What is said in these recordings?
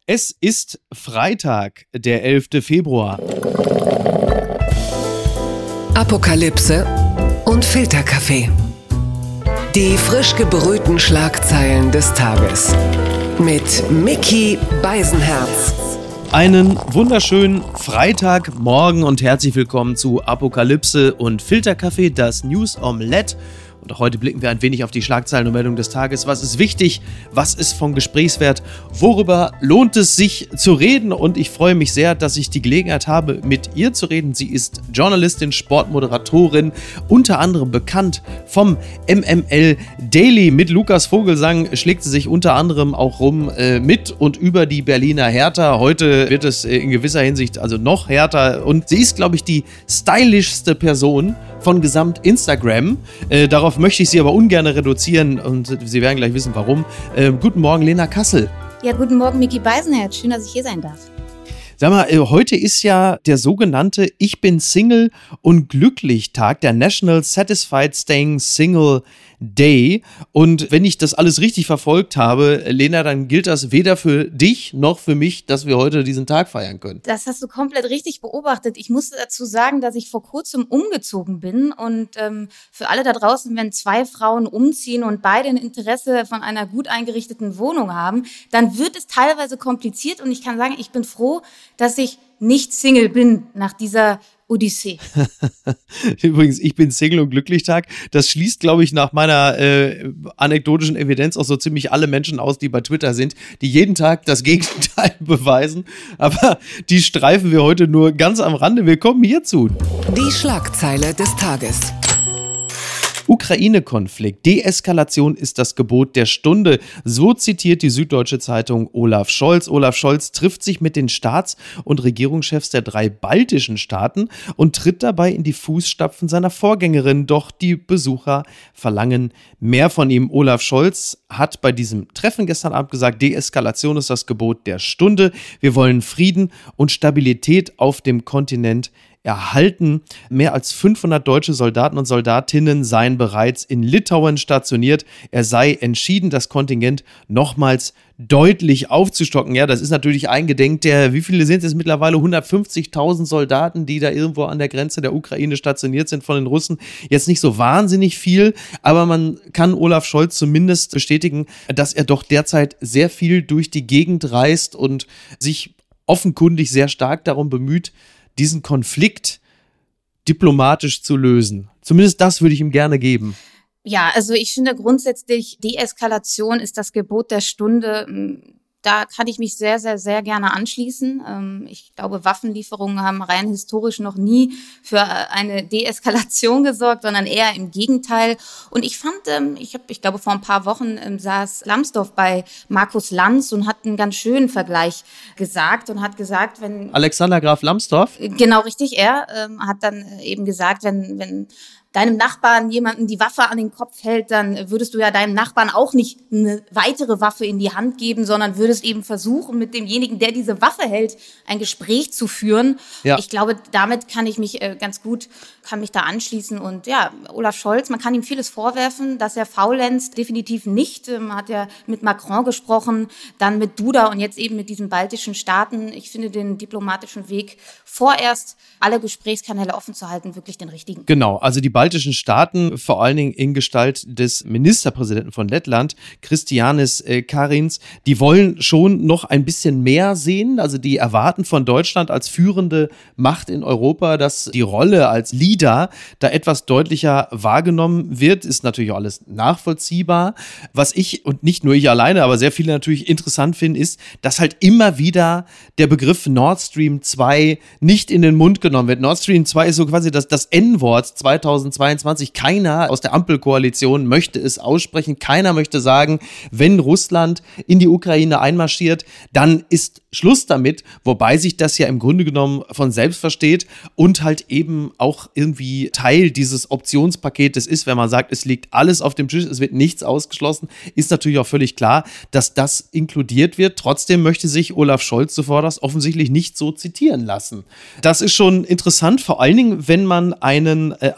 Es ist Freitag, der 11. Februar. Apokalypse und Filterkaffee. Die frisch gebrühten Schlagzeilen des Tages. Mit Micky Beisenherz. Einen wunderschönen Freitagmorgen und herzlich willkommen zu Apokalypse und Filterkaffee, das News Omelette. Und auch heute blicken wir ein wenig auf die Schlagzeilen und Meldungen des Tages. Was ist wichtig? Was ist von Gesprächswert? Worüber lohnt es sich zu reden? Und ich freue mich sehr, dass ich die Gelegenheit habe, mit ihr zu reden. Sie ist Journalistin, Sportmoderatorin, unter anderem bekannt vom MML Daily. Mit Lukas Vogelsang schlägt sie sich unter anderem auch rum mit und über die Berliner Hertha. Heute wird es in gewisser Hinsicht also noch härter. Und sie ist, glaube ich, die stylischste Person von gesamt Instagram. Darauf möchte ich Sie aber ungern reduzieren und Sie werden gleich wissen, warum. Guten Morgen, Lena Kassel. Ja, guten Morgen, Micky Beisenherz. Schön, dass ich hier sein darf. Sag mal, heute ist ja der sogenannte Ich bin Single und glücklich Tag, der National Satisfied Staying Single Day. Und wenn ich das alles richtig verfolgt habe, Lena, dann gilt das weder für dich noch für mich, dass wir heute diesen Tag feiern können. Das hast du komplett richtig beobachtet. Ich musste dazu sagen, dass ich vor kurzem umgezogen bin. Und für alle da draußen, wenn zwei Frauen umziehen und beide ein Interesse von einer gut eingerichteten Wohnung haben, dann wird es teilweise kompliziert. Und ich kann sagen, ich bin froh, dass ich nicht Single bin nach dieser Odyssee. Übrigens, ich bin Single und glücklich Tag. Das schließt, glaube ich, nach meiner anekdotischen Evidenz auch so ziemlich alle Menschen aus, die bei Twitter sind, die jeden Tag das Gegenteil beweisen. Aber die streifen wir heute nur ganz am Rande. Willkommen hierzu. Die Schlagzeile des Tages. Ukraine-Konflikt. Deeskalation ist das Gebot der Stunde. So zitiert die Süddeutsche Zeitung Olaf Scholz. Olaf Scholz trifft sich mit den Staats- und Regierungschefs der 3 baltischen Staaten und tritt dabei in die Fußstapfen seiner Vorgängerin. Doch die Besucher verlangen mehr von ihm. Olaf Scholz hat bei diesem Treffen gestern Abend gesagt, Deeskalation ist das Gebot der Stunde. Wir wollen Frieden und Stabilität auf dem Kontinent erhalten. Mehr als 500 deutsche Soldaten und Soldatinnen seien bereits in Litauen stationiert. Er sei entschieden, das Kontingent nochmals deutlich aufzustocken. Ja, das ist natürlich eingedenk der, wie viele sind es mittlerweile? 150.000 Soldaten, die da irgendwo an der Grenze der Ukraine stationiert sind von den Russen. Jetzt nicht so wahnsinnig viel, aber man kann Olaf Scholz zumindest bestätigen, dass er doch derzeit sehr viel durch die Gegend reist und sich offenkundig sehr stark darum bemüht, diesen Konflikt diplomatisch zu lösen. Zumindest das würde ich ihm gerne geben. Ja, also ich finde grundsätzlich, Deeskalation ist das Gebot der Stunde. Da kann ich mich sehr, sehr, sehr gerne anschließen. Ich glaube, Waffenlieferungen haben rein historisch noch nie für eine Deeskalation gesorgt, sondern eher im Gegenteil. Und ich fand, ich glaube, vor ein paar Wochen saß Lambsdorff bei Markus Lanz und hat einen ganz schönen Vergleich gesagt und hat gesagt, wenn... Alexander Graf Lambsdorff? Genau, richtig. Er hat dann eben gesagt, wenn deinem Nachbarn jemanden die Waffe an den Kopf hält, dann würdest du ja deinem Nachbarn auch nicht eine weitere Waffe in die Hand geben, sondern würdest eben versuchen, mit demjenigen, der diese Waffe hält, ein Gespräch zu führen. Ja. Ich glaube, damit kann ich mich ganz gut, kann mich da anschließen. Und ja, Olaf Scholz, man kann ihm vieles vorwerfen, dass er faulenzt, definitiv nicht. Hat ja mit Macron gesprochen, dann mit Duda und jetzt eben mit diesen baltischen Staaten. Ich finde den diplomatischen Weg, vorerst alle Gesprächskanäle offen zu halten, wirklich den richtigen. Genau, also die baltischen Staaten, vor allen Dingen in Gestalt des Ministerpräsidenten von Lettland, Kristijanis Kariņš, die wollen schon noch ein bisschen mehr sehen. Also die erwarten von Deutschland als führende Macht in Europa, dass die Rolle als Leader da etwas deutlicher wahrgenommen wird. Ist natürlich auch alles nachvollziehbar. Was ich, und nicht nur ich alleine, aber sehr viele natürlich interessant finden, ist, dass halt immer wieder der Begriff Nord Stream 2 nicht in den Mund genommen wird. Nord Stream 2 ist so quasi das N-Wort 2022. Keiner aus der Ampelkoalition möchte es aussprechen. Keiner möchte sagen, wenn Russland in die Ukraine einmarschiert, dann ist Schluss damit, wobei sich das ja im Grunde genommen von selbst versteht und halt eben auch irgendwie Teil dieses Optionspaketes ist, wenn man sagt, es liegt alles auf dem Tisch, es wird nichts ausgeschlossen, ist natürlich auch völlig klar, dass das inkludiert wird. Trotzdem möchte sich Olaf Scholz zuvorderst offensichtlich nicht so zitieren lassen. Das ist schon interessant, vor allen Dingen, wenn man einen anderen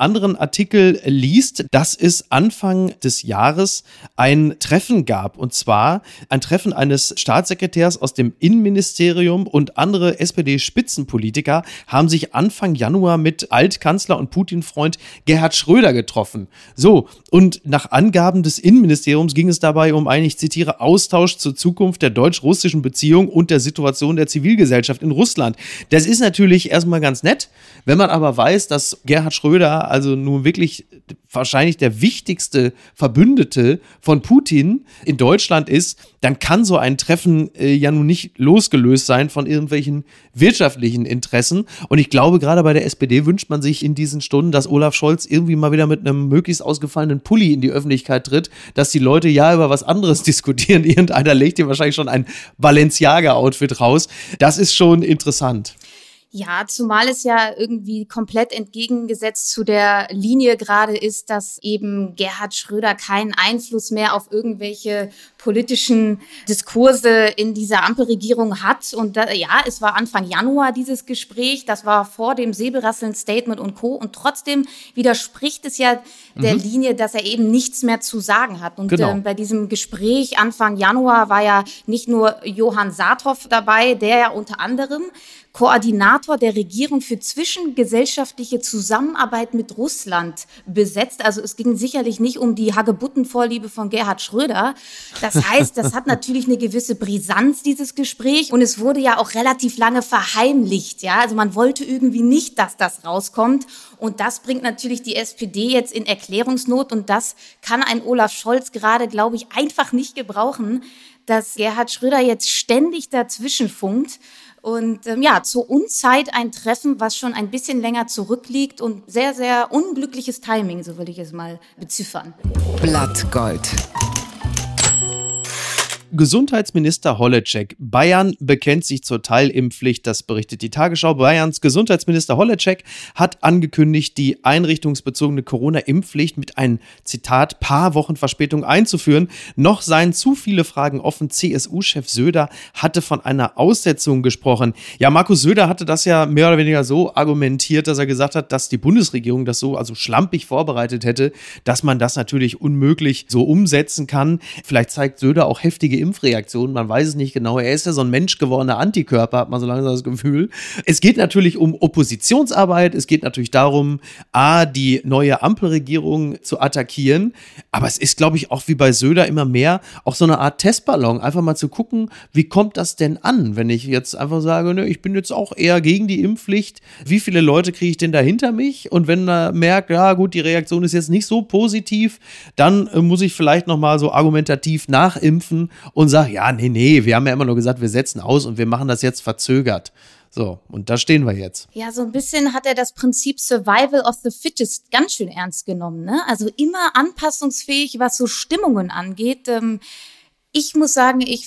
Artikel liest, dass es Anfang des Jahres ein Treffen gab. Und zwar ein Treffen eines Staatssekretärs aus dem Innenministerium und andere SPD-Spitzenpolitiker haben sich Anfang Januar mit Altkanzler und Putin-Freund Gerhard Schröder getroffen. So, und nach Angaben des Innenministeriums ging es dabei um einen, ich zitiere, Austausch zur Zukunft der deutsch-russischen Beziehung und der Situation der Zivilgesellschaft in Russland. Das ist natürlich erstmal ganz nett. Wenn man aber weiß, dass Gerhard Schröder also nun wirklich wahrscheinlich der wichtigste Verbündete von Putin in Deutschland ist, dann kann so ein Treffen ja nun nicht losgelöst sein von irgendwelchen wirtschaftlichen Interessen. Und ich glaube, gerade bei der SPD wünscht man sich in diesen Stunden, dass Olaf Scholz irgendwie mal wieder mit einem möglichst ausgefallenen Pulli in die Öffentlichkeit tritt, dass die Leute ja über was anderes diskutieren. Irgendeiner legt hier wahrscheinlich schon ein Balenciaga-Outfit raus. Das ist schon interessant. Ja, zumal es ja irgendwie komplett entgegengesetzt zu der Linie gerade ist, dass eben Gerhard Schröder keinen Einfluss mehr auf irgendwelche politischen Diskurse in dieser Ampelregierung hat. Und es war Anfang Januar dieses Gespräch, das war vor dem Säbelrasseln-Statement und Co. Und trotzdem widerspricht es ja der Linie, dass er eben nichts mehr zu sagen hat. Und bei diesem Gespräch Anfang Januar war ja nicht nur Johann Saathoff dabei, der ja unter anderem Koordinator der Regierung für zwischengesellschaftliche Zusammenarbeit mit Russland besetzt. Also es ging sicherlich nicht um die Hagebuttenvorliebe von Gerhard Schröder. Das heißt, das hat natürlich eine gewisse Brisanz, dieses Gespräch. Und es wurde ja auch relativ lange verheimlicht. Ja? Also man wollte irgendwie nicht, dass das rauskommt. Und das bringt natürlich die SPD jetzt in Erklärungsnot. Und das kann ein Olaf Scholz gerade, glaube ich, einfach nicht gebrauchen, dass Gerhard Schröder jetzt ständig dazwischen funkt. Und zur Unzeit ein Treffen, was schon ein bisschen länger zurückliegt und sehr, sehr unglückliches Timing, so würde ich es mal beziffern. Blattgold. Gesundheitsminister Holleczek. Bayern bekennt sich zur Teilimpfpflicht, das berichtet die Tagesschau. Bayerns Gesundheitsminister Holleczek hat angekündigt, die einrichtungsbezogene Corona-Impfpflicht mit ein, Zitat, paar Wochen Verspätung einzuführen. Noch seien zu viele Fragen offen. CSU-Chef Söder hatte von einer Aussetzung gesprochen. Ja, Markus Söder hatte das ja mehr oder weniger so argumentiert, dass er gesagt hat, dass die Bundesregierung das so also schlampig vorbereitet hätte, dass man das natürlich unmöglich so umsetzen kann. Vielleicht zeigt Söder auch heftige Impfreaktionen, man weiß es nicht genau. Er ist ja so ein menschgewordener Antikörper, hat man so langsam das Gefühl. Es geht natürlich um Oppositionsarbeit, es geht natürlich darum, die neue Ampelregierung zu attackieren, aber es ist, glaube ich, auch wie bei Söder immer mehr auch so eine Art Testballon, einfach mal zu gucken, wie kommt das denn an, wenn ich jetzt einfach sage, ne, ich bin jetzt auch eher gegen die Impfpflicht, wie viele Leute kriege ich denn da hinter mich? Und wenn er merkt, ja gut, die Reaktion ist jetzt nicht so positiv, dann muss ich vielleicht nochmal so argumentativ nachimpfen und sage, ja, nee, wir haben ja immer nur gesagt, wir setzen aus und wir machen das jetzt verzögert. So, und da stehen wir jetzt. Ja, so ein bisschen hat er das Prinzip Survival of the Fittest ganz schön ernst genommen, ne? Also immer anpassungsfähig, was so Stimmungen angeht. Ich muss sagen, ich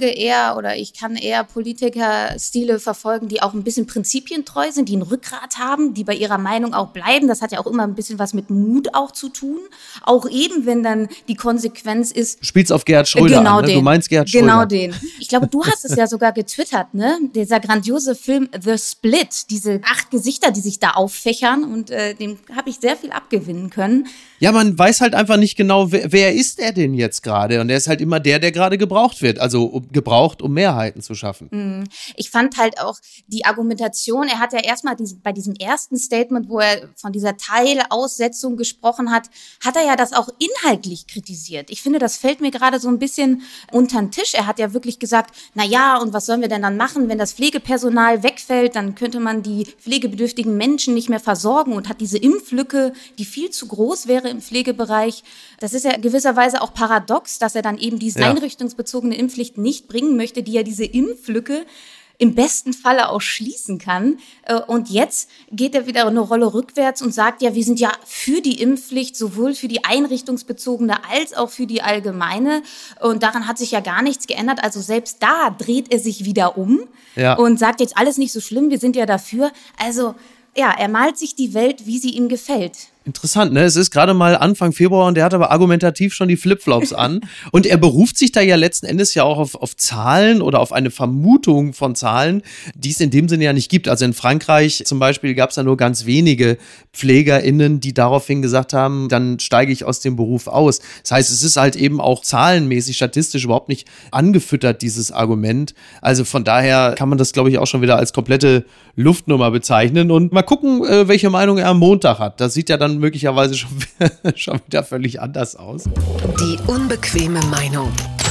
kann eher Politikerstile verfolgen, die auch ein bisschen prinzipientreu sind, die ein Rückgrat haben, die bei ihrer Meinung auch bleiben. Das hat ja auch immer ein bisschen was mit Mut auch zu tun. Auch eben, wenn dann die Konsequenz ist. Du spielst auf Gerhard Schröder genau an, ne? Den. Du meinst Gerhard Schröder. Genau den. Ich glaube, du hast es ja sogar getwittert, ne? Dieser grandiose Film The Split, diese 8 Gesichter, die sich da auffächern und dem habe ich sehr viel abgewinnen können. Ja, man weiß halt einfach nicht genau, wer ist er denn jetzt gerade? Und er ist halt immer der gerade gebraucht wird, also gebraucht, um Mehrheiten zu schaffen. Ich fand halt auch die Argumentation, er hat ja erstmal bei diesem ersten Statement, wo er von dieser Teilaussetzung gesprochen hat, hat er ja das auch inhaltlich kritisiert. Ich finde, das fällt mir gerade so ein bisschen unter den Tisch. Er hat ja wirklich gesagt, na ja, und was sollen wir denn dann machen, wenn das Pflegepersonal wegfällt, dann könnte man die pflegebedürftigen Menschen nicht mehr versorgen und hat diese Impflücke, die viel zu groß wäre im Pflegebereich. Das ist ja gewisserweise auch paradox, dass er dann eben diese einrichtungsbezogene Impfpflicht nicht bringen möchte, die ja diese Impflücke im besten Falle auch schließen kann. Und jetzt geht er wieder eine Rolle rückwärts und sagt, ja, wir sind ja für die Impfpflicht, sowohl für die einrichtungsbezogene als auch für die allgemeine. Und daran hat sich ja gar nichts geändert. Also selbst da dreht er sich wieder um und sagt jetzt alles nicht so schlimm, wir sind ja dafür. Also ja, er malt sich die Welt, wie sie ihm gefällt. Interessant, ne? Es ist gerade mal Anfang Februar und der hat aber argumentativ schon die Flipflops an. Und er beruft sich da ja letzten Endes ja auch auf Zahlen oder auf eine Vermutung von Zahlen, die es in dem Sinne ja nicht gibt. Also in Frankreich zum Beispiel gab es da nur ganz wenige PflegerInnen, die daraufhin gesagt haben, dann steige ich aus dem Beruf aus. Das heißt, es ist halt eben auch zahlenmäßig, statistisch überhaupt nicht angefüttert, dieses Argument. Also von daher kann man das, glaube ich, auch schon wieder als komplette Luftnummer bezeichnen. Und mal gucken, welche Meinung er am Montag hat. Das sieht ja dann möglicherweise schon wieder völlig anders aus. Die unbequeme Meinung.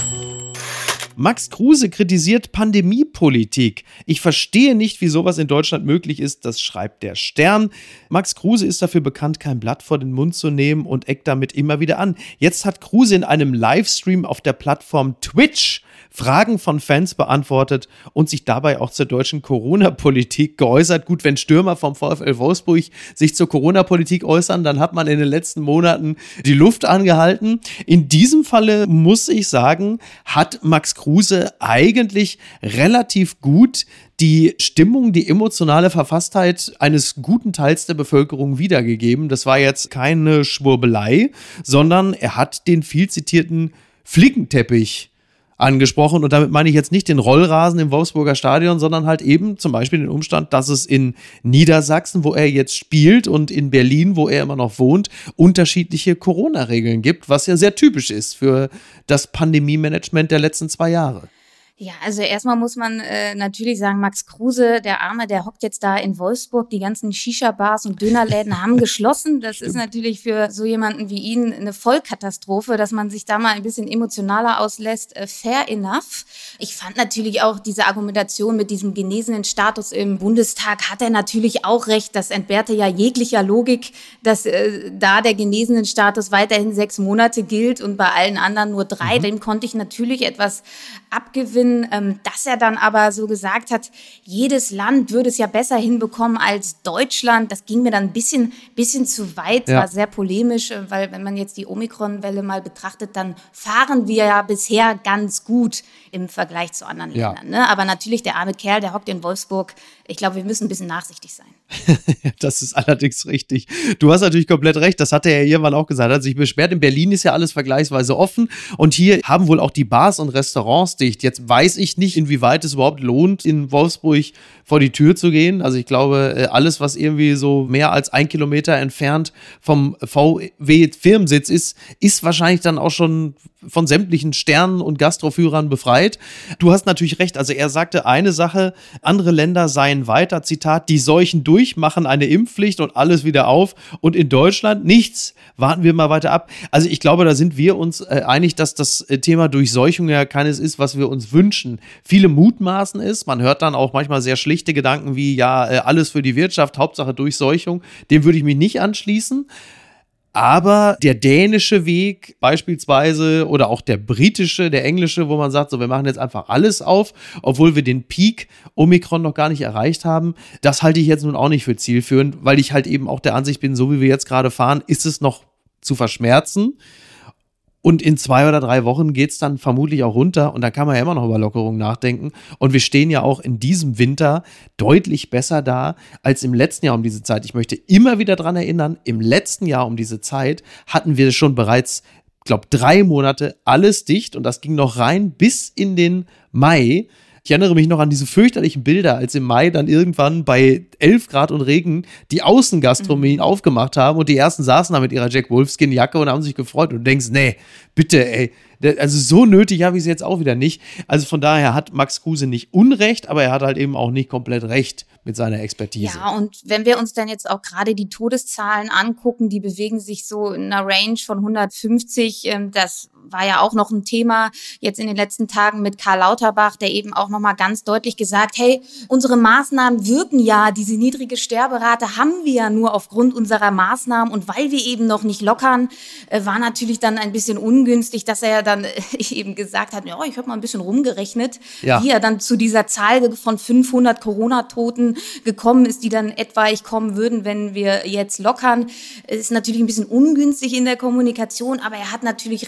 Max Kruse kritisiert Pandemiepolitik. Ich verstehe nicht, wie sowas in Deutschland möglich ist, das schreibt der Stern. Max Kruse ist dafür bekannt, kein Blatt vor den Mund zu nehmen und eckt damit immer wieder an. Jetzt hat Kruse in einem Livestream auf der Plattform Twitch Fragen von Fans beantwortet und sich dabei auch zur deutschen Corona-Politik geäußert. Gut, wenn Stürmer vom VfL Wolfsburg sich zur Corona-Politik äußern, dann hat man in den letzten Monaten die Luft angehalten. In diesem Falle muss ich sagen, hat Max Kruse eigentlich relativ gut die Stimmung, die emotionale Verfasstheit eines guten Teils der Bevölkerung wiedergegeben. Das war jetzt keine Schwurbelei, sondern er hat den viel zitierten Flickenteppich angesprochen. Und damit meine ich jetzt nicht den Rollrasen im Wolfsburger Stadion, sondern halt eben zum Beispiel den Umstand, dass es in Niedersachsen, wo er jetzt spielt, und in Berlin, wo er immer noch wohnt, unterschiedliche Corona-Regeln gibt, was ja sehr typisch ist für das Pandemie-Management der letzten 2 Jahre. Ja, also erstmal muss man natürlich sagen, Max Kruse, der Arme, der hockt jetzt da in Wolfsburg. Die ganzen Shisha-Bars und Dönerläden haben geschlossen. Das ist natürlich für so jemanden wie ihn eine Vollkatastrophe, dass man sich da mal ein bisschen emotionaler auslässt. Fair enough. Ich fand natürlich auch diese Argumentation mit diesem genesenen Status im Bundestag, hat er natürlich auch recht. Das entbehrte ja jeglicher Logik, dass da der genesenen Status weiterhin 6 Monate gilt und bei allen anderen nur 3. Dem konnte ich natürlich etwas abgewinnen. Dass er dann aber so gesagt hat, jedes Land würde es ja besser hinbekommen als Deutschland. Das ging mir dann ein bisschen zu weit, war sehr polemisch, weil wenn man jetzt die Omikron-Welle mal betrachtet, dann fahren wir ja bisher ganz gut im Vergleich zu anderen Ländern. Ne? Aber natürlich der arme Kerl, der hockt in Wolfsburg. Ich glaube, wir müssen ein bisschen nachsichtig sein. Das ist allerdings richtig. Du hast natürlich komplett recht, das hat er ja irgendwann auch gesagt. Er hat sich beschwert, in Berlin ist ja alles vergleichsweise offen und hier haben wohl auch die Bars und Restaurants dicht. Jetzt weiß ich nicht, inwieweit es überhaupt lohnt, in Wolfsburg vor die Tür zu gehen. Also ich glaube, alles, was irgendwie so mehr als 1 Kilometer entfernt vom VW-Firmensitz ist wahrscheinlich dann auch schon von sämtlichen Sternen und Gastroführern befreit. Du hast natürlich recht, also er sagte eine Sache, andere Länder seien weiter, Zitat, die Seuchen durch, machen eine Impfpflicht und alles wieder auf und in Deutschland nichts, warten wir mal weiter ab. Also ich glaube, da sind wir uns einig, dass das Thema Durchseuchung ja keines ist, was wir uns wünschen. Viele mutmaßen es, man hört dann auch manchmal sehr schlichte Gedanken wie, ja, alles für die Wirtschaft, Hauptsache Durchseuchung, dem würde ich mich nicht anschließen. Aber der dänische Weg beispielsweise oder auch der britische, der englische, wo man sagt, so wir machen jetzt einfach alles auf, obwohl wir den Peak Omikron noch gar nicht erreicht haben, das halte ich jetzt nun auch nicht für zielführend, weil ich halt eben auch der Ansicht bin, so wie wir jetzt gerade fahren, ist es noch zu verschmerzen. Und in 2 oder 3 Wochen geht's dann vermutlich auch runter und da kann man ja immer noch über Lockerungen nachdenken. Und wir stehen ja auch in diesem Winter deutlich besser da als im letzten Jahr um diese Zeit. Ich möchte immer wieder dran erinnern, im letzten Jahr um diese Zeit hatten wir schon bereits, ich glaube, 3 Monate alles dicht und das ging noch rein bis in den Mai. Ich erinnere mich noch an diese fürchterlichen Bilder, als im Mai dann irgendwann bei 11 Grad und Regen die Außengastronomien aufgemacht haben und die ersten saßen da mit ihrer Jack Wolfskin-Jacke und haben sich gefreut und du denkst, nee, bitte, ey, also so nötig habe ich es jetzt auch wieder nicht. Also von daher hat Max Kruse nicht Unrecht, aber er hat halt eben auch nicht komplett recht mit seiner Expertise. Ja, und wenn wir uns dann jetzt auch gerade die Todeszahlen angucken, die bewegen sich so in einer Range von 150. Das war ja auch noch ein Thema jetzt in den letzten Tagen mit Karl Lauterbach, der eben auch nochmal ganz deutlich gesagt, hey, unsere Maßnahmen wirken ja, diese niedrige Sterberate haben wir ja nur aufgrund unserer Maßnahmen und weil wir eben noch nicht lockern, war natürlich dann ein bisschen ungünstig, dass er ja dann eben gesagt hat, ja, ich habe mal ein bisschen rumgerechnet, wie er dann zu dieser Zahl von 500 Corona-Toten gekommen ist, die dann etwaig kommen würden, wenn wir jetzt lockern. Es ist natürlich ein bisschen ungünstig in der Kommunikation, aber er hat natürlich recht. Ich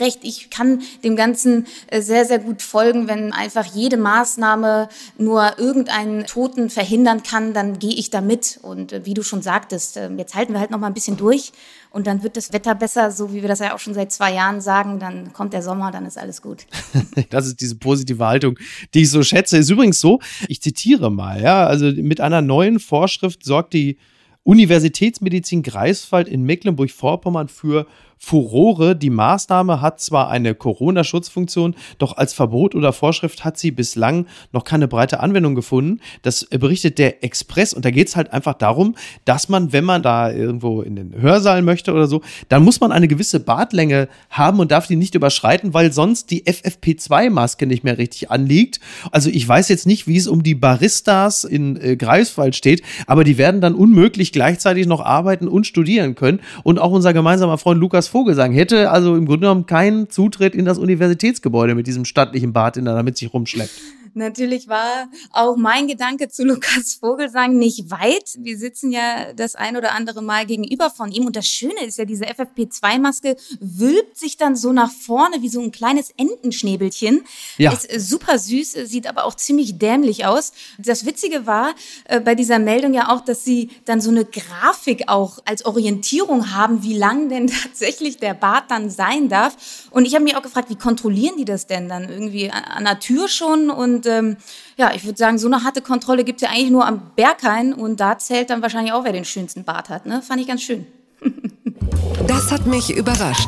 ich kann dem Ganzen sehr, sehr gut folgen. Wenn einfach jede Maßnahme nur irgendeinen Toten verhindern kann, dann gehe ich da mit. Und wie du schon sagtest, jetzt halten wir halt noch mal ein bisschen durch und dann wird das Wetter besser, so wie wir das ja auch schon seit 2 Jahren sagen. Dann kommt der Sommer, dann ist alles gut. Das ist diese positive Haltung, die ich so schätze. Ist übrigens so, ich zitiere mal, ja, also mit einer neuen Vorschrift sorgt die Universitätsmedizin Greifswald in Mecklenburg-Vorpommern für Furore. Die Maßnahme hat zwar eine Corona-Schutzfunktion, doch als Verbot oder Vorschrift hat sie bislang noch keine breite Anwendung gefunden. Das berichtet der Express und da geht es halt einfach darum, dass man, wenn man da irgendwo in den Hörsaal möchte oder so, dann muss man eine gewisse Bartlänge haben und darf die nicht überschreiten, weil sonst die FFP2-Maske nicht mehr richtig anliegt. Also ich weiß jetzt nicht, wie es um die Baristas in Greifswald steht, aber die werden dann unmöglich gleichzeitig noch arbeiten und studieren können. Und auch unser gemeinsamer Freund Lukas Vogelsang hätte also im Grunde genommen keinen Zutritt in das Universitätsgebäude mit diesem stattlichen Bart, den er da mit sich rumschleppt. Natürlich war auch mein Gedanke zu Lukas Vogelsang nicht weit. Wir sitzen ja das ein oder andere Mal gegenüber von ihm. Und das Schöne ist ja, diese FFP2-Maske wölbt sich dann so nach vorne wie so ein kleines Entenschnäbelchen. Ja. Ist super süß, sieht aber auch ziemlich dämlich aus. Das Witzige war bei dieser Meldung ja auch, dass sie dann so eine Grafik auch als Orientierung haben, wie lang denn tatsächlich der Bart dann sein darf. Und ich habe mich auch gefragt, wie kontrollieren die das denn dann? Irgendwie an der Tür schon? Und ja, ich würde sagen, so eine harte Kontrolle gibt es ja eigentlich nur am Berghain und da zählt dann wahrscheinlich auch, wer den schönsten Bart hat. Ne? Fand ich ganz schön. Das hat mich überrascht.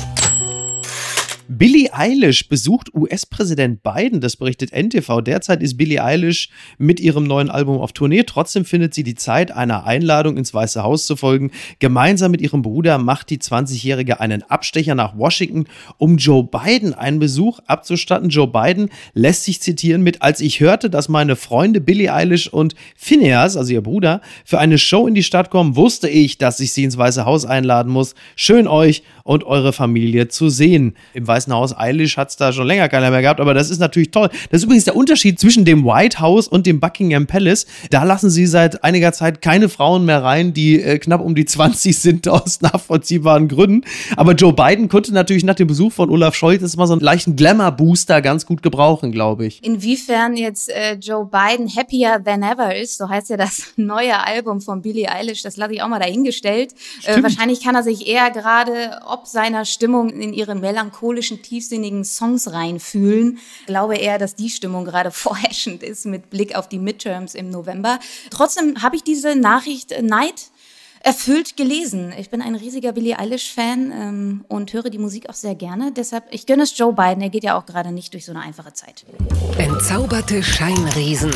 Billie Eilish besucht US-Präsident Biden, das berichtet NTV. Derzeit ist Billie Eilish mit ihrem neuen Album auf Tournee. Trotzdem findet sie die Zeit, einer Einladung ins Weiße Haus zu folgen. Gemeinsam mit ihrem Bruder macht die 20-Jährige einen Abstecher nach Washington, um Joe Biden einen Besuch abzustatten. Joe Biden lässt sich zitieren mit: Als ich hörte, dass meine Freunde Billie Eilish und Phineas, also ihr Bruder, für eine Show in die Stadt kommen, wusste ich, dass ich sie ins Weiße Haus einladen muss. Schön euch und eure Familie zu sehen. Im Weißen Haus Eilish hat es da schon länger keiner mehr gehabt, aber das ist natürlich toll. Das ist übrigens der Unterschied zwischen dem White House und dem Buckingham Palace. Da lassen sie seit einiger Zeit keine Frauen mehr rein, die knapp um die 20 sind, aus nachvollziehbaren Gründen. Aber Joe Biden konnte natürlich nach dem Besuch von Olaf Scholz jetzt mal so einen leichten Glamour-Booster ganz gut gebrauchen, glaube ich. Inwiefern jetzt Joe Biden happier than ever ist, so heißt ja das neue Album von Billie Eilish, das lasse ich auch mal dahingestellt. Wahrscheinlich kann er sich eher gerade ob seiner Stimmung in ihre melancholischen, tiefsinnigen Songs reinfühlen. Ich glaube eher, dass die Stimmung gerade vorherrschend ist mit Blick auf die Midterms im November. Trotzdem habe ich diese Nachricht erfüllt gelesen. Ich bin ein riesiger Billie Eilish-Fan und höre die Musik auch sehr gerne. Deshalb, ich gönne es Joe Biden, er geht ja auch gerade nicht durch so eine einfache Zeit. Entzauberte Scheinriesen.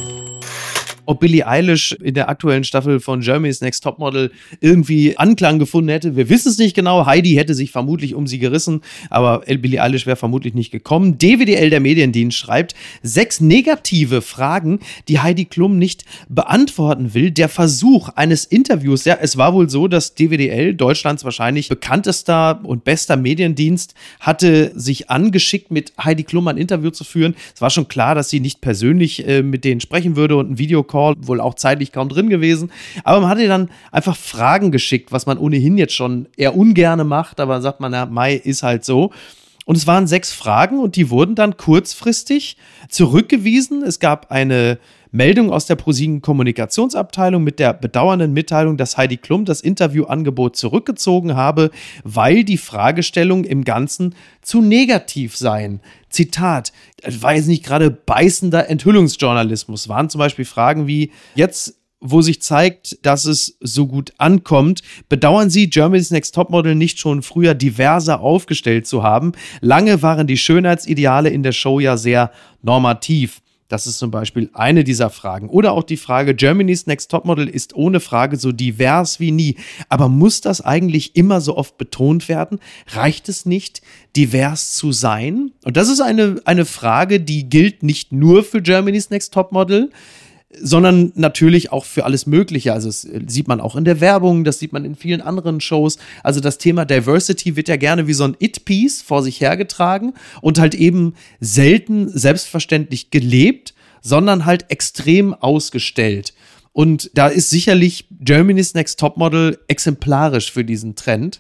Ob Billie Eilish in der aktuellen Staffel von Germany's Next Topmodel irgendwie Anklang gefunden hätte, wir wissen es nicht genau. Heidi hätte sich vermutlich um sie gerissen, aber Billie Eilish wäre vermutlich nicht gekommen. DWDL, der Mediendienst, schreibt 6 negative Fragen, die Heidi Klum nicht beantworten will. Der Versuch eines Interviews, ja, es war wohl so, dass DWDL, Deutschlands wahrscheinlich bekanntester und bester Mediendienst, hatte sich angeschickt, mit Heidi Klum ein Interview zu führen. Es war schon klar, dass sie nicht persönlich mit denen sprechen würde und ein Videocall wohl auch zeitlich kaum drin gewesen. Aber man hat ihr dann einfach Fragen geschickt, was man ohnehin jetzt schon eher ungerne macht, aber sagt man, na, Mai ist halt so. Und es waren 6 Fragen und die wurden dann kurzfristig zurückgewiesen. Es gab eine Meldung aus der ProSieben Kommunikationsabteilung mit der bedauernden Mitteilung, dass Heidi Klum das Interviewangebot zurückgezogen habe, weil die Fragestellungen im Ganzen zu negativ seien. Zitat, das war jetzt nicht gerade beißender Enthüllungsjournalismus, waren zum Beispiel Fragen wie: Jetzt, wo sich zeigt, dass es so gut ankommt, bedauern Sie, Germany's Next Topmodel nicht schon früher diverser aufgestellt zu haben? Lange waren die Schönheitsideale in der Show ja sehr normativ. Das ist zum Beispiel eine dieser Fragen. Oder auch die Frage: Germany's Next Topmodel ist ohne Frage so divers wie nie. Aber muss das eigentlich immer so oft betont werden? Reicht es nicht, divers zu sein? Und das ist eine Frage, die gilt nicht nur für Germany's Next Topmodel, sondern natürlich auch für alles Mögliche. Also das sieht man auch in der Werbung, das sieht man in vielen anderen Shows. Also das Thema Diversity wird ja gerne wie so ein It-Piece vor sich hergetragen und halt eben selten selbstverständlich gelebt, sondern halt extrem ausgestellt. Und da ist sicherlich Germany's Next Topmodel exemplarisch für diesen Trend.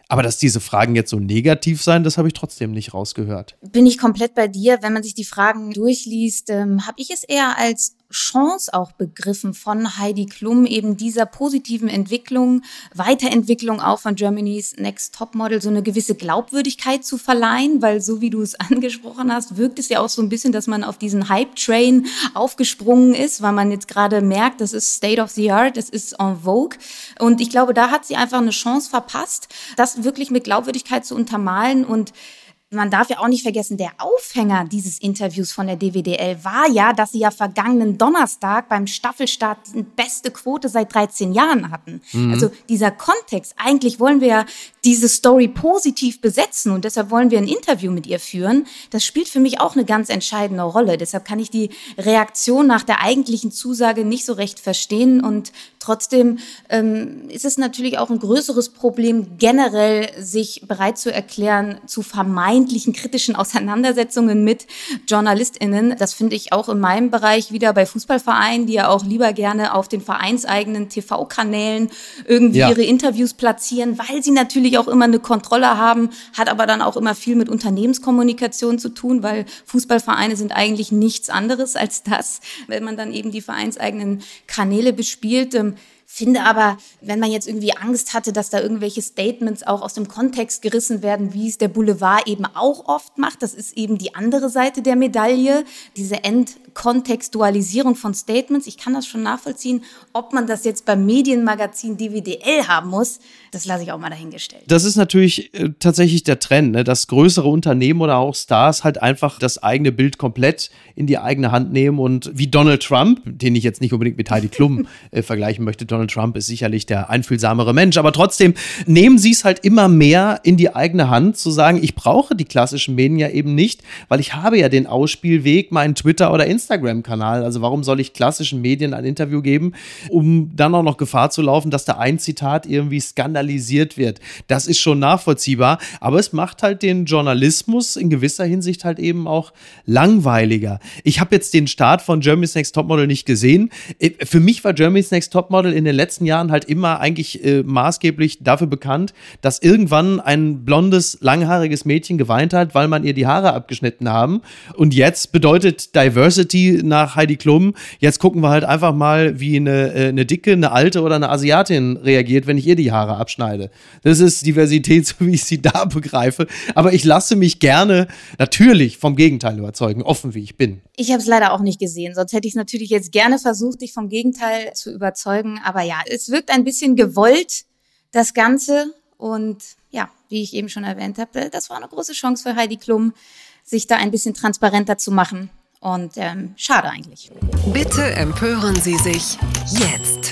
Aber dass diese Fragen jetzt so negativ seien, das habe ich trotzdem nicht rausgehört. Bin ich komplett bei dir. Wenn man sich die Fragen durchliest, habe ich es eher als Chance auch begriffen von Heidi Klum, eben dieser positiven Entwicklung, Weiterentwicklung auch von Germany's Next Topmodel, so eine gewisse Glaubwürdigkeit zu verleihen, weil so wie du es angesprochen hast, wirkt es ja auch so ein bisschen, dass man auf diesen Hype-Train aufgesprungen ist, weil man jetzt gerade merkt, das ist State of the Art, das ist en vogue. Und ich glaube, da hat sie einfach eine Chance verpasst, das wirklich mit Glaubwürdigkeit zu untermalen. Und man darf ja auch nicht vergessen, der Aufhänger dieses Interviews von der DWDL war ja, dass sie ja vergangenen Donnerstag beim Staffelstart die beste Quote seit 13 Jahren hatten. Also dieser Kontext, eigentlich wollen wir ja diese Story positiv besetzen und deshalb wollen wir ein Interview mit ihr führen. Das spielt für mich auch eine ganz entscheidende Rolle. Deshalb kann ich die Reaktion nach der eigentlichen Zusage nicht so recht verstehen und trotzdem ist es natürlich auch ein größeres Problem, generell sich bereit zu erklären, zu vermeintlichen kritischen Auseinandersetzungen mit JournalistInnen. Das finde ich auch in meinem Bereich wieder bei Fußballvereinen, die ja auch lieber gerne auf den vereinseigenen TV-Kanälen irgendwie ihre Interviews platzieren, weil sie natürlich auch immer eine Kontrolle haben, hat aber dann auch immer viel mit Unternehmenskommunikation zu tun, weil Fußballvereine sind eigentlich nichts anderes als das, wenn man dann eben die vereinseigenen Kanäle bespielt. Finde aber, wenn man jetzt irgendwie Angst hatte, dass da irgendwelche Statements auch aus dem Kontext gerissen werden, wie es der Boulevard eben auch oft macht, das ist eben die andere Seite der Medaille, diese Entkontextualisierung von Statements. Ich kann das schon nachvollziehen, ob man das jetzt beim Medienmagazin DWDL haben muss, das lasse ich auch mal dahingestellt. Das ist natürlich tatsächlich der Trend, ne? Dass größere Unternehmen oder auch Stars halt einfach das eigene Bild komplett in die eigene Hand nehmen und wie Donald Trump, den ich jetzt nicht unbedingt mit Heidi Klum vergleichen möchte, Donald Trump ist sicherlich der einfühlsamere Mensch, aber trotzdem nehmen sie es halt immer mehr in die eigene Hand, zu sagen, ich brauche die klassischen Medien ja eben nicht, weil ich habe ja den Ausspielweg, meinen Twitter- oder Instagram-Kanal, also warum soll ich klassischen Medien ein Interview geben, um dann auch noch Gefahr zu laufen, dass da ein Zitat irgendwie skandalisiert wird. Das ist schon nachvollziehbar, aber es macht halt den Journalismus in gewisser Hinsicht halt eben auch langweiliger. Ich habe jetzt den Start von Germany's Next Topmodel nicht gesehen. Für mich war Germany's Next Topmodel in den letzten Jahren halt immer eigentlich maßgeblich dafür bekannt, dass irgendwann ein blondes, langhaariges Mädchen geweint hat, weil man ihr die Haare abgeschnitten haben. Und jetzt bedeutet Diversity nach Heidi Klum, jetzt gucken wir halt einfach mal, wie eine Dicke, eine Alte oder eine Asiatin reagiert, wenn ich ihr die Haare abschneide. Das ist Diversität, so wie ich sie da begreife. Aber ich lasse mich gerne natürlich vom Gegenteil überzeugen, offen wie ich bin. Ich habe es leider auch nicht gesehen, sonst hätte ich es natürlich jetzt gerne versucht, dich vom Gegenteil zu überzeugen. Aber ja, es wirkt ein bisschen gewollt, das Ganze. Und ja, wie ich eben schon erwähnt habe, das war eine große Chance für Heidi Klum, sich da ein bisschen transparenter zu machen. Und schade eigentlich. Bitte empören Sie sich jetzt.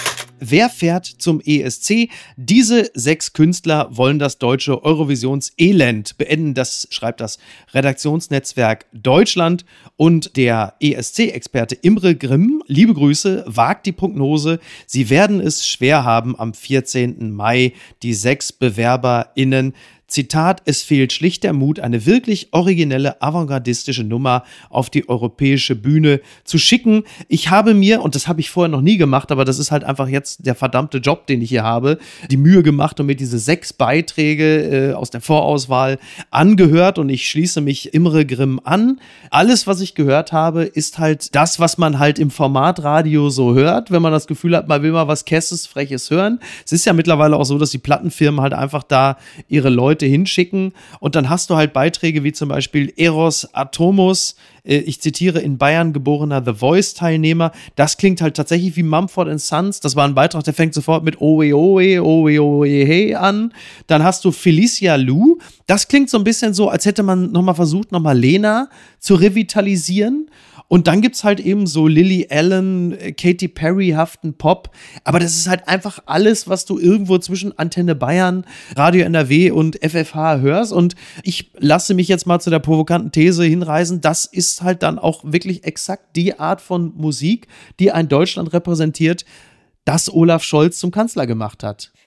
Wer fährt zum ESC? Diese 6 Künstler wollen das deutsche Eurovisions-Elend beenden. Das schreibt das Redaktionsnetzwerk Deutschland. Und der ESC-Experte Imre Grimm, liebe Grüße, wagt die Prognose. Sie werden es schwer haben am 14. Mai, die 6 BewerberInnen. Zitat, es fehlt schlicht der Mut, eine wirklich originelle, avantgardistische Nummer auf die europäische Bühne zu schicken. Ich habe mir, und das habe ich vorher noch nie gemacht, aber das ist halt einfach jetzt der verdammte Job, den ich hier habe, die Mühe gemacht und mir diese 6 Beiträge aus der Vorauswahl angehört und ich schließe mich Imre Grimm an. Alles, was ich gehört habe, ist halt das, was man halt im Formatradio so hört, wenn man das Gefühl hat, man will mal was Kesses, Freches hören. Es ist ja mittlerweile auch so, dass die Plattenfirmen halt einfach da ihre Leute hinschicken und dann hast du halt Beiträge wie zum Beispiel Eros Atomos, ich zitiere, in Bayern geborener The Voice-Teilnehmer. Das klingt halt tatsächlich wie Mumford & Sons. Das war ein Beitrag, der fängt sofort mit Owe, Owe, Owe, Owe, hey an. Dann hast du Felicia Lou. Das klingt so ein bisschen so, als hätte man nochmal versucht, nochmal Lena zu revitalisieren. Und dann gibt's halt eben so Lily Allen, Katy Perry-haften Pop. Aber das ist halt einfach alles, was du irgendwo zwischen Antenne Bayern, Radio NRW und FFH hörst. Und ich lasse mich jetzt mal zu der provokanten These hinreißen, das ist halt dann auch wirklich exakt die Art von Musik, die ein Deutschland repräsentiert, das Olaf Scholz zum Kanzler gemacht hat.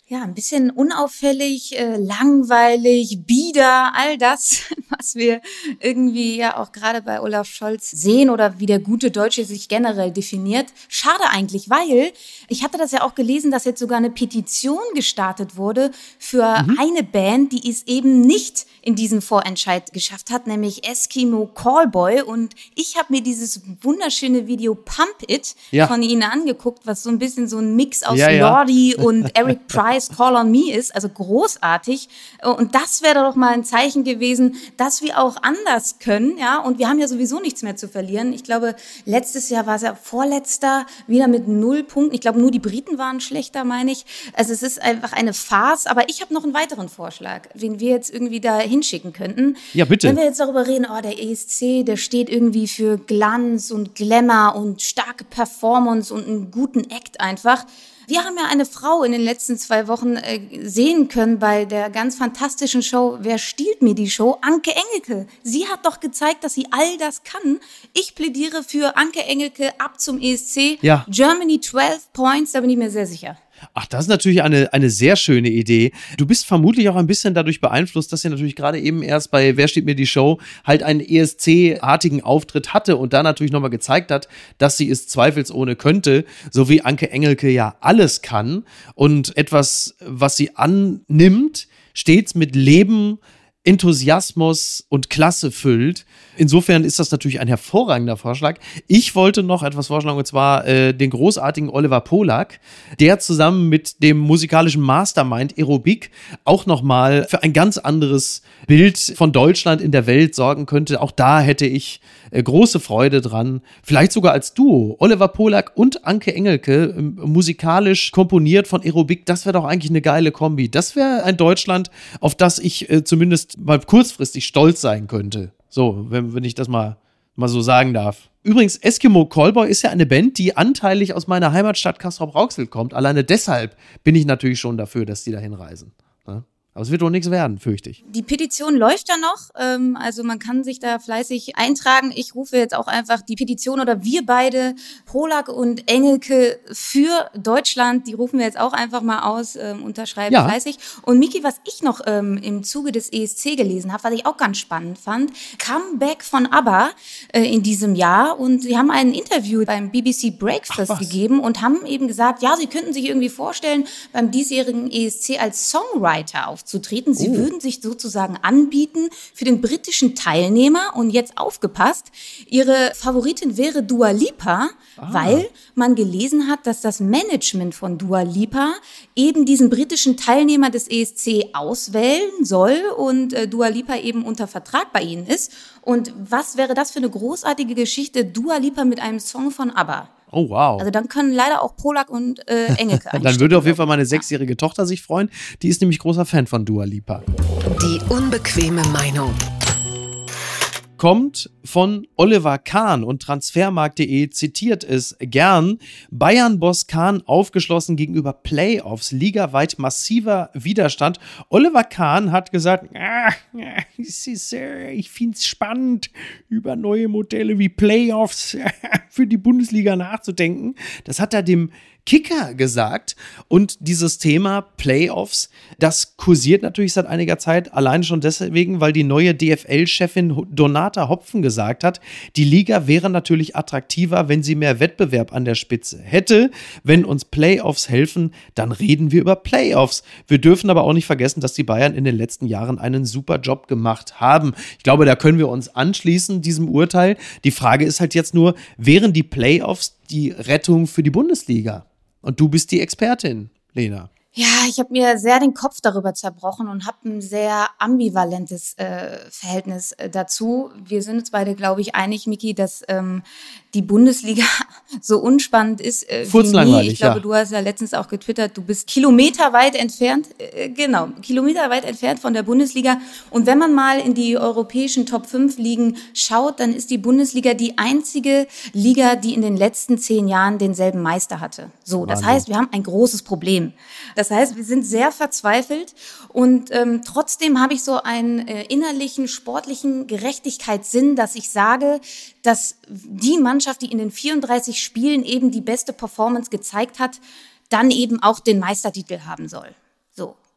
Ja, ein bisschen unauffällig, langweilig, bieder, all das, was wir irgendwie ja auch gerade bei Olaf Scholz sehen oder wie der gute Deutsche sich generell definiert. Schade eigentlich, weil ich hatte das ja auch gelesen, dass jetzt sogar eine Petition gestartet wurde für eine Band, die es eben nicht in diesen Vorentscheid geschafft hat, nämlich Eskimo Callboy. Und ich habe mir dieses wunderschöne Video Pump It von ihnen angeguckt, was so ein bisschen so ein Mix aus Lordi und Eric Price Call on Me ist, also großartig. Und das wäre doch mal ein Zeichen gewesen, dass wir auch anders können, ja. Und wir haben ja sowieso nichts mehr zu verlieren. Ich glaube, letztes Jahr war es ja vorletzter, wieder mit 0 Punkten. Ich glaube, nur die Briten waren schlechter, meine ich. Also es ist einfach eine Farce. Aber ich habe noch einen weiteren Vorschlag, den wir jetzt irgendwie da hinschicken könnten. Ja, bitte. Wenn wir jetzt darüber reden, der ESC, der steht irgendwie für Glanz und Glamour und starke Performance und einen guten Act einfach. Wir haben ja eine Frau in den letzten 2 Wochen sehen können bei der ganz fantastischen Show Wer stiehlt mir die Show? Anke Engelke. Sie hat doch gezeigt, dass sie all das kann. Ich plädiere für Anke Engelke ab zum ESC. Ja. Germany 12 Points, da bin ich mir sehr sicher. Ach, das ist natürlich eine sehr schöne Idee. Du bist vermutlich auch ein bisschen dadurch beeinflusst, dass sie natürlich gerade eben erst bei Wer steht mir die Show halt einen ESC-artigen Auftritt hatte und da natürlich nochmal gezeigt hat, dass sie es zweifelsohne könnte, so wie Anke Engelke ja alles kann und etwas, was sie annimmt, stets mit Leben, Enthusiasmus und Klasse füllt. Insofern ist das natürlich ein hervorragender Vorschlag. Ich wollte noch etwas vorschlagen, und zwar den großartigen Oliver Polak, der zusammen mit dem musikalischen Mastermind Aerobik auch nochmal für ein ganz anderes Bild von Deutschland in der Welt sorgen könnte. Auch da hätte ich große Freude dran. Vielleicht sogar als Duo. Oliver Polak und Anke Engelke, musikalisch komponiert von Aerobik. Das wäre doch eigentlich eine geile Kombi. Das wäre ein Deutschland, auf das ich zumindest mal kurzfristig stolz sein könnte. So, wenn ich das mal so sagen darf. Übrigens, Eskimo Callboy ist ja eine Band, die anteilig aus meiner Heimatstadt Castrop-Rauxel kommt. Alleine deshalb bin ich natürlich schon dafür, dass die da hinreisen. Ne? Aber es wird wohl nichts werden, fürchte ich. Die Petition läuft ja noch, also man kann sich da fleißig eintragen. Ich rufe jetzt auch einfach die Petition oder wir beide, Polak und Engelke für Deutschland, die rufen wir jetzt auch einfach mal aus, unterschreiben fleißig. Und Miki, was ich noch im Zuge des ESC gelesen habe, was ich auch ganz spannend fand, Comeback von ABBA in diesem Jahr und sie haben ein Interview beim BBC Breakfast gegeben und haben eben gesagt, ja, sie könnten sich irgendwie vorstellen, beim diesjährigen ESC als Songwriter aufzutreten. Sie würden sich sozusagen anbieten für den britischen Teilnehmer und jetzt aufgepasst, ihre Favoritin wäre Dua Lipa, weil man gelesen hat, dass das Management von Dua Lipa eben diesen britischen Teilnehmer des ESC auswählen soll und Dua Lipa eben unter Vertrag bei ihnen ist. Und was wäre das für eine großartige Geschichte, Dua Lipa mit einem Song von ABBA? Oh, wow. Also dann können leider auch Polak und Engelke einsteigen. Dann würde auf jeden Fall meine 6-jährige Tochter sich freuen. Die ist nämlich großer Fan von Dua Lipa. Die unbequeme Meinung kommt von Oliver Kahn und Transfermarkt.de zitiert es gern. Bayern-Boss Kahn aufgeschlossen gegenüber Playoffs, ligaweit massiver Widerstand. Oliver Kahn hat gesagt, ich finde es spannend, über neue Modelle wie Playoffs für die Bundesliga nachzudenken. Das hat er dem Kicker gesagt und dieses Thema Playoffs, das kursiert natürlich seit einiger Zeit, allein schon deswegen, weil die neue DFL-Chefin Donata Hopfen gesagt hat, die Liga wäre natürlich attraktiver, wenn sie mehr Wettbewerb an der Spitze hätte. Wenn uns Playoffs helfen, dann reden wir über Playoffs. Wir dürfen aber auch nicht vergessen, dass die Bayern in den letzten Jahren einen super Job gemacht haben. Ich glaube, da können wir uns anschließen, diesem Urteil. Die Frage ist halt jetzt nur, wären die Playoffs die Rettung für die Bundesliga? Und du bist die Expertin, Lena. Ja, ich habe mir sehr den Kopf darüber zerbrochen und habe ein sehr ambivalentes Verhältnis dazu. Wir sind uns beide, glaube ich, einig, Miki, dass die Bundesliga so unspannend ist wie nie. Ich glaube, du hast ja letztens auch getwittert, du bist kilometerweit entfernt von der Bundesliga. Und wenn man mal in die europäischen Top 5 Ligen schaut, dann ist die Bundesliga die einzige Liga, die in den letzten 10 Jahren denselben Meister hatte. So, das heißt, wir haben ein großes Problem. Das heißt, wir sind sehr verzweifelt und trotzdem habe ich so einen innerlichen, sportlichen Gerechtigkeitssinn, dass ich sage, dass die Mannschaft, die in den 34 Spielen eben die beste Performance gezeigt hat, dann eben auch den Meistertitel haben soll.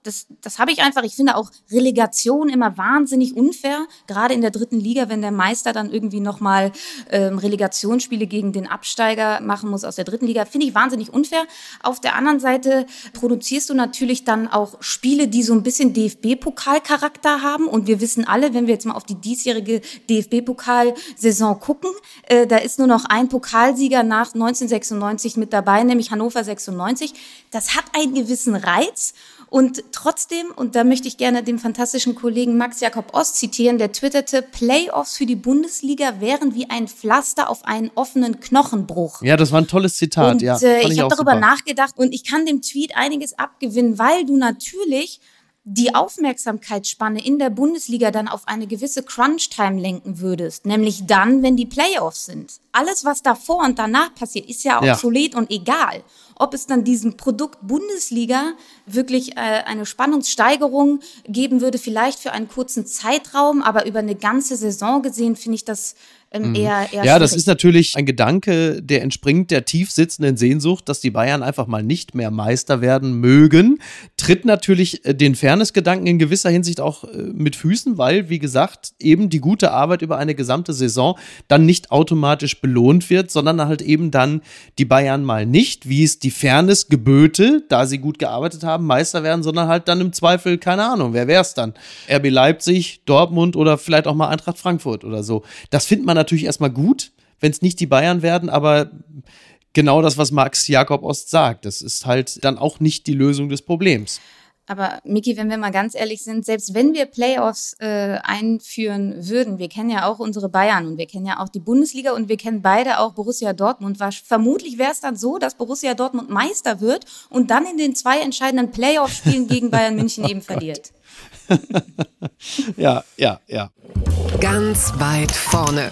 das habe ich einfach. Ich finde auch Relegation immer wahnsinnig unfair. Gerade in der 3. Liga, wenn der Meister dann irgendwie nochmal Relegationsspiele gegen den Absteiger machen muss aus der 3. Liga, finde ich wahnsinnig unfair. Auf der anderen Seite produzierst du natürlich dann auch Spiele, die so ein bisschen DFB-Pokalcharakter haben. Und wir wissen alle, wenn wir jetzt mal auf die diesjährige DFB-Pokalsaison gucken, da ist nur noch ein Pokalsieger nach 1996 mit dabei, nämlich Hannover 96. Das hat einen gewissen Reiz. Und trotzdem, und da möchte ich gerne den fantastischen Kollegen Max Jakob Ost zitieren, der twitterte, Playoffs für die Bundesliga wären wie ein Pflaster auf einen offenen Knochenbruch. Ja, das war ein tolles Zitat. Und ja, ich habe darüber nachgedacht und ich kann dem Tweet einiges abgewinnen, weil du natürlich die Aufmerksamkeitsspanne in der Bundesliga dann auf eine gewisse Crunch-Time lenken würdest, nämlich dann, wenn die Playoffs sind. Alles, was davor und danach passiert, ist ja obsolet und egal. Ob es dann diesem Produkt Bundesliga wirklich eine Spannungssteigerung geben würde, vielleicht für einen kurzen Zeitraum, aber über eine ganze Saison gesehen, finde ich das eher Ja, schwierig. das ist natürlich ein Gedanke, der entspringt der tief sitzenden Sehnsucht, dass die Bayern einfach mal nicht mehr Meister werden mögen. Tritt natürlich den Fairness-Gedanken in gewisser Hinsicht auch mit Füßen, weil, wie gesagt, eben die gute Arbeit über eine gesamte Saison dann nicht automatisch belohnt wird, sondern halt eben dann die Bayern mal nicht, wie es die Fairness geböte, da sie gut gearbeitet haben, Meister werden, sondern halt dann im Zweifel, keine Ahnung, wer wär's dann? RB Leipzig, Dortmund oder vielleicht auch mal Eintracht Frankfurt oder so. Das findet man natürlich erstmal gut, wenn es nicht die Bayern werden, aber genau das, was Max Jakob Ost sagt, das ist halt dann auch nicht die Lösung des Problems. Aber Miki, wenn wir mal ganz ehrlich sind, selbst wenn wir Playoffs einführen würden, wir kennen ja auch unsere Bayern und wir kennen ja auch die Bundesliga und wir kennen beide auch Borussia Dortmund. Vermutlich wäre es dann so, dass Borussia Dortmund Meister wird und dann in den 2 entscheidenden Playoff-Spielen gegen Bayern München eben verliert. Ja. Ganz weit vorne.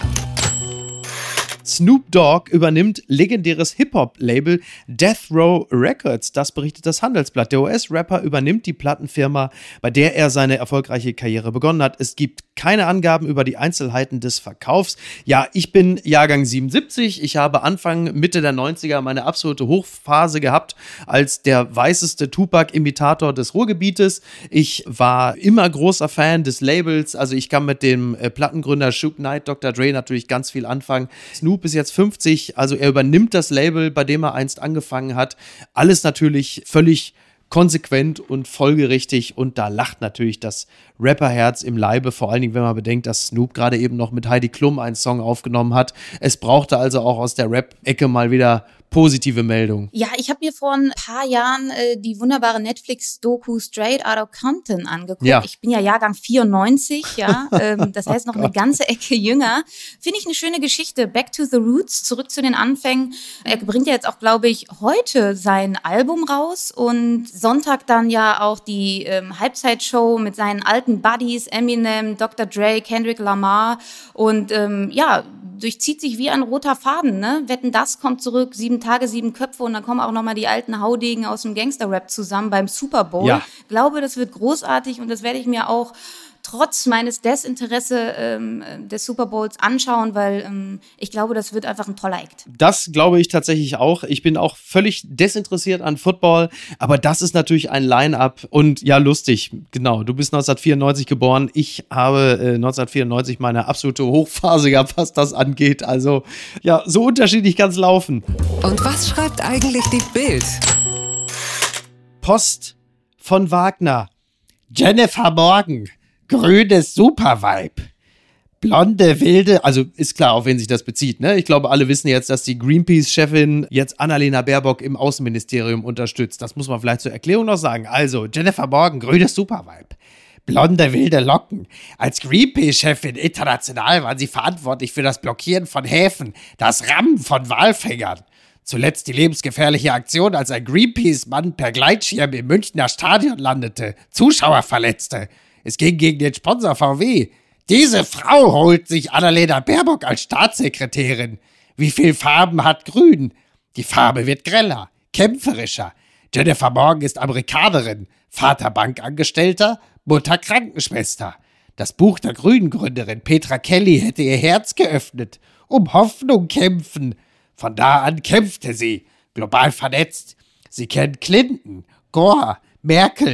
Snoop Dogg übernimmt legendäres Hip-Hop-Label Death Row Records. Das berichtet das Handelsblatt. Der US-Rapper übernimmt die Plattenfirma, bei der er seine erfolgreiche Karriere begonnen hat. Es gibt keine Angaben über die Einzelheiten des Verkaufs. Ja, ich bin Jahrgang 77. Ich habe Anfang, Mitte der 90er meine absolute Hochphase gehabt als der weißeste Tupac-Imitator des Ruhrgebietes. Ich war immer großer Fan des Labels. Also ich kann mit dem Plattengründer Suge Knight, Dr. Dre natürlich ganz viel anfangen. Snoop ist jetzt 50, also er übernimmt das Label, bei dem er einst angefangen hat. Alles natürlich völlig konsequent und folgerichtig und da lacht natürlich das Rapperherz im Leibe, vor allen Dingen, wenn man bedenkt, dass Snoop gerade eben noch mit Heidi Klum einen Song aufgenommen hat. Es brauchte also auch aus der Rap-Ecke mal wieder positive Meldung. Ja, ich habe mir vor ein paar Jahren die wunderbare Netflix-Doku Straight Outta Compton angeguckt. Ja. Ich bin ja Jahrgang 94, ja, das heißt noch eine ganze Ecke jünger. Finde ich eine schöne Geschichte. Back to the Roots, zurück zu den Anfängen. Er bringt ja jetzt auch, glaube ich, heute sein Album raus und Sonntag dann ja auch die Halbzeitshow mit seinen alten Buddies, Eminem, Dr. Dre, Kendrick Lamar und durchzieht sich wie ein roter Faden, ne? Wetten, das kommt zurück, 7 Tage, 7 Köpfe und dann kommen auch nochmal die alten Haudegen aus dem Gangster-Rap zusammen beim Super Bowl. Ja. Ich glaube, das wird großartig und das werde ich mir auch trotz meines Desinteresse des Super Bowls anschauen, weil ich glaube, das wird einfach ein toller Act. Das glaube ich tatsächlich auch. Ich bin auch völlig desinteressiert an Football, aber das ist natürlich ein Line-Up und ja, lustig, genau. Du bist 1994 geboren, ich habe 1994 meine absolute Hochphase gehabt, was das angeht. Also ja, so unterschiedlich kann es laufen. Und was schreibt eigentlich die Bild? Post von Wagner. Jennifer Morgan. Grünes Supervibe. Blonde, wilde, also ist klar, auf wen sich das bezieht, ne? Ich glaube, alle wissen jetzt, dass die Greenpeace-Chefin jetzt Annalena Baerbock im Außenministerium unterstützt. Das muss man vielleicht zur Erklärung noch sagen. Also, Jennifer Morgan, grünes Supervibe. Blonde, wilde Locken. Als Greenpeace-Chefin international waren sie verantwortlich für das Blockieren von Häfen, das Rammen von Walfängern. Zuletzt die lebensgefährliche Aktion, als ein Greenpeace-Mann per Gleitschirm im Münchner Stadion landete, Zuschauer verletzte. Es ging gegen den Sponsor VW. Diese Frau holt sich Annalena Baerbock als Staatssekretärin. Wie viel Farben hat Grün? Die Farbe wird greller, kämpferischer. Jennifer Morgan ist Amerikanerin, Vater Bankangestellter, Mutter Krankenschwester. Das Buch der Grünen-Gründerin Petra Kelly hätte ihr Herz geöffnet. Um Hoffnung kämpfen. Von da an kämpfte sie, global vernetzt. Sie kennt Clinton, Gore, Merkel.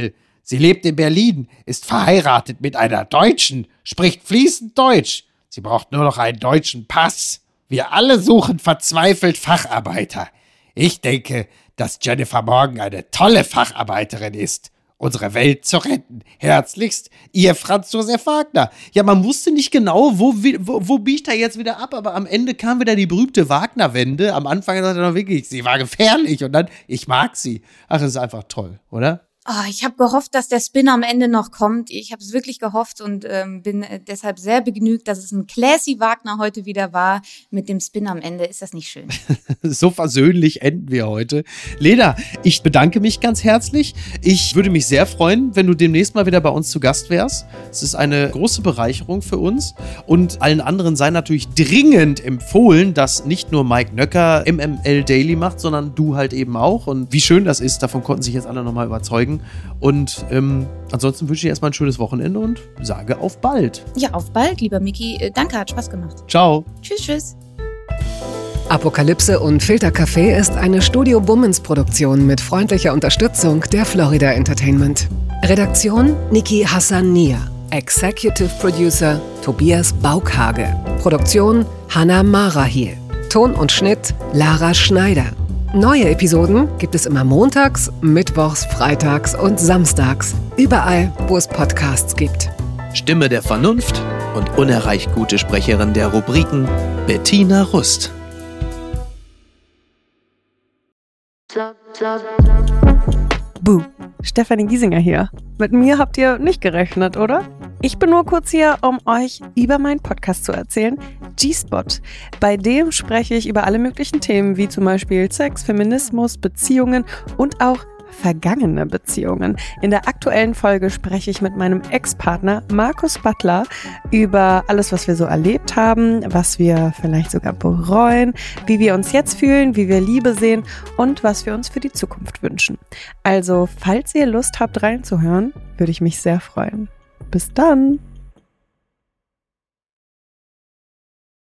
Sie lebt in Berlin, ist verheiratet mit einer Deutschen, spricht fließend Deutsch. Sie braucht nur noch einen deutschen Pass. Wir alle suchen verzweifelt Facharbeiter. Ich denke, dass Jennifer Morgan eine tolle Facharbeiterin ist, unsere Welt zu retten. Herzlichst, Ihr Franz Josef Wagner. Ja, man wusste nicht genau, wo biegt er jetzt wieder ab, aber am Ende kam wieder die berühmte Wagner-Wende. Am Anfang sagt er noch wirklich, sie war gefährlich und dann, ich mag sie. Ach, das ist einfach toll, oder? Oh, ich habe gehofft, dass der Spin am Ende noch kommt. Ich habe es wirklich gehofft und bin deshalb sehr begnügt, dass es ein Classy Wagner heute wieder war. Mit dem Spin am Ende ist das nicht schön. So versöhnlich enden wir heute. Lena, ich bedanke mich ganz herzlich. Ich würde mich sehr freuen, wenn du demnächst mal wieder bei uns zu Gast wärst. Es ist eine große Bereicherung für uns. Und allen anderen sei natürlich dringend empfohlen, dass nicht nur Mike Nöcker MML Daily macht, sondern du halt eben auch. Und wie schön das ist, davon konnten sich jetzt alle nochmal überzeugen. Und ansonsten wünsche ich erstmal ein schönes Wochenende und sage auf bald. Ja, auf bald, lieber Micky. Danke, hat Spaß gemacht. Ciao. Tschüss, tschüss. Apokalypse und Filtercafé ist eine Studio Bummens Produktion mit freundlicher Unterstützung der Florida Entertainment. Redaktion Niki Hassania. Executive Producer Tobias Baukhage. Produktion Hannah Marahiel. Ton und Schnitt Lara Schneider. Neue Episoden gibt es immer montags, mittwochs, freitags und samstags. Überall, wo es Podcasts gibt. Stimme der Vernunft und unerreicht gute Sprecherin der Rubriken Bettina Rust. Buh, Stefanie Giesinger hier. Mit mir habt ihr nicht gerechnet, oder? Ich bin nur kurz hier, um euch über meinen Podcast zu erzählen, G-Spot. Bei dem spreche ich über alle möglichen Themen, wie zum Beispiel Sex, Feminismus, Beziehungen und auch vergangene Beziehungen. In der aktuellen Folge spreche ich mit meinem Ex-Partner Markus Butler über alles, was wir so erlebt haben, was wir vielleicht sogar bereuen, wie wir uns jetzt fühlen, wie wir Liebe sehen und was wir uns für die Zukunft wünschen. Also, falls ihr Lust habt reinzuhören, würde ich mich sehr freuen. Bis dann!